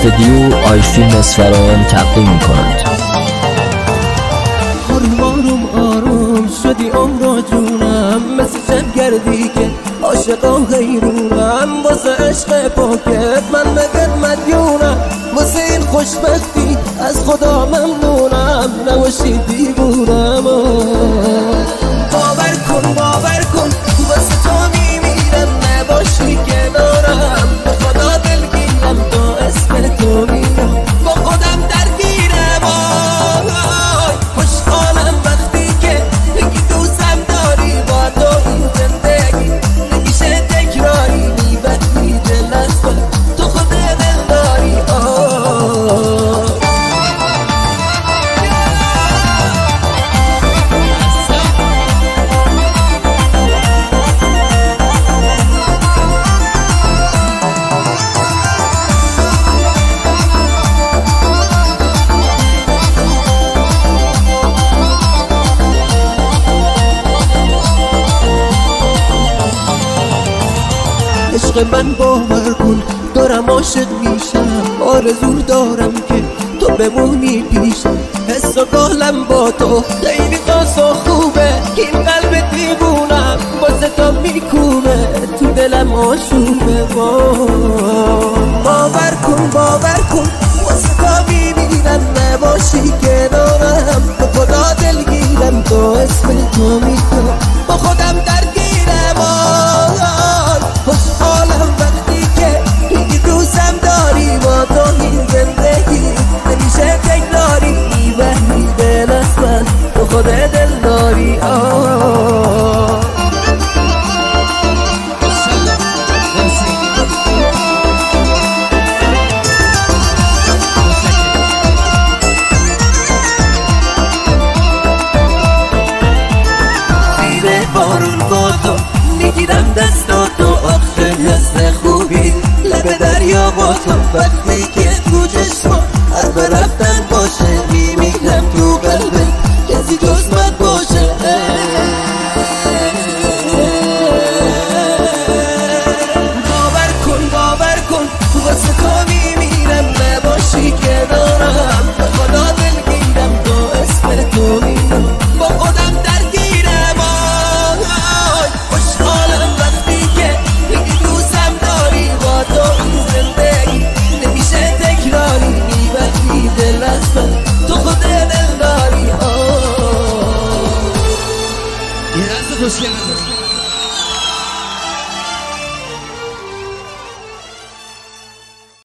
استودیو آیفیلم اصفهان تقدیم می‌کند. آروم آروم آروم شدی عمر جونم، مثل شب گردی که عاشقا غیرونم. واسه عشق پاکت من بگت مدیونم، واسه این خوشبختی از خدا ممنونم. نباشی دیوونم، باور کن واسه تو میمیرم، نباشی کنارم به خدا دلگیرم، تا اسم تو میرم با خودم درگیرم. خوشحالم وقتی که بگی دوستم داری، با تو این زندگی نمیشه تکراری. میبری دل از تو خود دل داری. عشق من باور کن دارم عاشق میشم، آرزو دارم که تو بمونی پیشم. حس و قالم با تو خیلی خاص و خوبه، این قلب دیوونم واسه تو میکوبه، تو دلم آشوبه. باور کن واسه تو میبینم، نباشی کنارم به خدا دلگیرم، تو اسم تو میکنم با خودم درگیرم. خوشحالم وقتی که میگی دوستم داری، با تو این زندگی نمیشه تکراری. میبری دل از من تو خود دل داری. زیر بارون با تو میگیرم دستاتو، آخه حس خوبی لب دریا با تو. وقتی که تو چشما حرف رفتن باشه، میمیرم تو قلبه کسی جز من باشه. باور کن واسه تو میمیرم، نباشی کنارم به خدا دلگیرم، تو اسم تو میرم با خودم درگیرم. خوشحالم وقتی که میگی دوستم داری، با تو این زندگی نمیشه تکراری. میبری دل از من تو خود دل داری. یه دست خوشگل